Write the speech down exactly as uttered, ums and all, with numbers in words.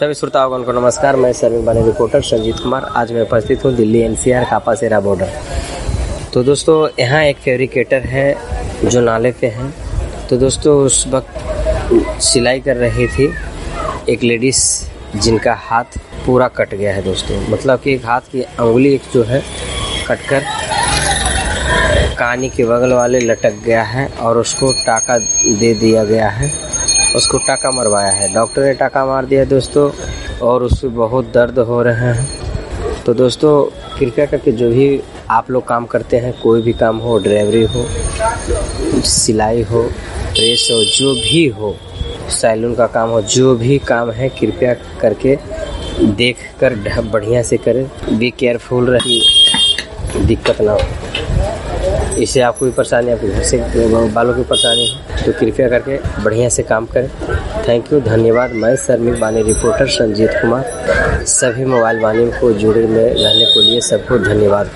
सभी श्रोताओं को नमस्कार। मैं सर्विंग बानी रिपोर्टर संजीत कुमार। आज मैं उपस्थित हूँ दिल्ली एनसीआर कापासेरा बॉर्डर। तो दोस्तों यहाँ एक फैब्रिकेटर है जो नाले पे है। तो दोस्तों उस वक्त सिलाई कर रही थी एक लेडीज़ जिनका हाथ पूरा कट गया है दोस्तों। मतलब कि एक हाथ की अंगुली एक जो है कट कर कानी के बगल वाले लटक गया है और उसको टाका दे दिया गया है। उसको टाका मरवाया है, डॉक्टर ने टाका मार दिया दोस्तों और उससे बहुत दर्द हो रहे हैं। तो दोस्तों कृपया करके जो भी आप लोग काम करते हैं, कोई भी काम हो, ड्राइवरी हो, सिलाई हो, प्रेस हो, जो भी हो, सैलून का काम हो, जो भी काम है कृपया करके देख कर बढ़िया से करें। बी केयरफुल रही, दिक्कत ना हो। इससे आपको भी परेशानी, आपके घर से बालों की परेशानी है तो कृपया करके बढ़िया से काम करें। थैंक यू, धन्यवाद। मैं सर्विंग बानी रिपोर्टर संजीत कुमार। सभी मोबाइल वाणी को जुड़े में रहने के लिए सबको धन्यवाद।